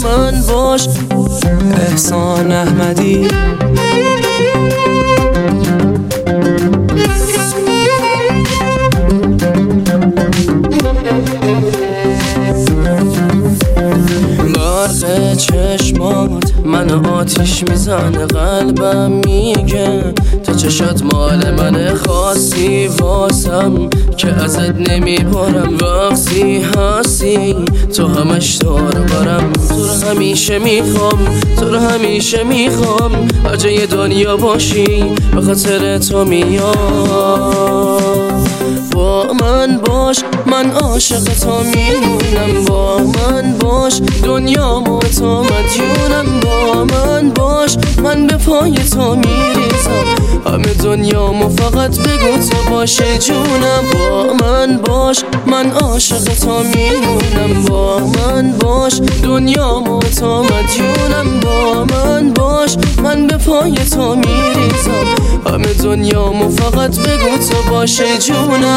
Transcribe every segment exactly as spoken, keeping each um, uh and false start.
من باش. احسان احمدی. برق چشمات من آتیش میزنه، قلبم میگه تو چشات مال من، خاصی واسم که ازت نمیبارم. وقتی هستی تو همش دار برم، تو رو همیشه میخوام، تو رو همیشه میخوام. هر جای دنیا باشی به خاطر تو میام. با من باش، من عاشق تو میمونم. با من باش، دنیامو تو مدیونم. با من باش، من به پای تو میریزم. همه دنیامو فقط بگو تو باشه جونم. با من باش، من عاشق تو میمونم. با من باش، دنیامو تو مدیونم. با من باش، من به پای تو میریزم. همه دنیامو فقط بگو تو باشه جونم.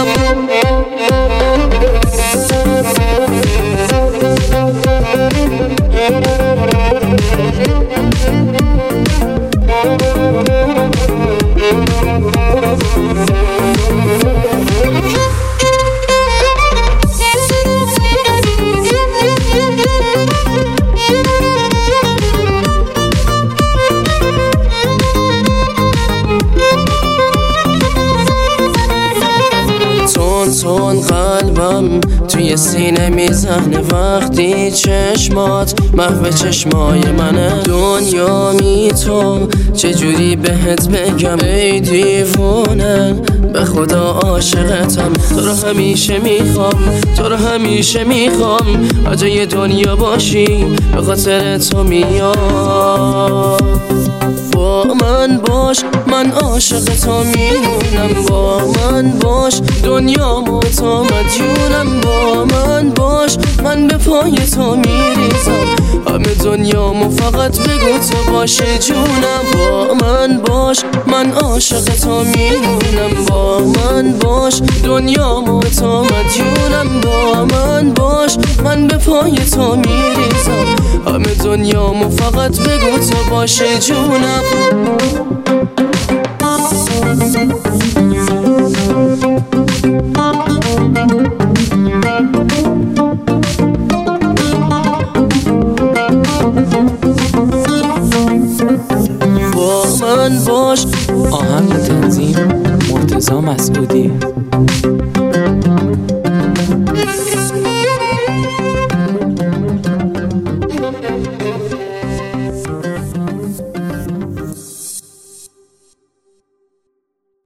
تون قلبم توی سینه میزنه وقتی چشمات محو چشمای منه. دنیا می تو چجوری بهت بگم ای دیوونه، به خدا عاشقتم. تو رو همیشه میخوام، تو رو همیشه میخوام. هر جای دنیا باشی به خاطر تو میام. با من باش، من عاشق تو میمونم. با من باش، دنیامو تو مدیونم. با من باش، من به پای تو میریزم. همه دنیامو فقط بگو تو باشه جونم. با من باش، من عاشق تو میمونم. با من باش، دنیامو تو مدیونم. با من باش، من به پای تو میریزم. همه دنیامو فقط بگو تو باشه جونم. با من باش. آهنگ تنظیم مرتضی مسعودی.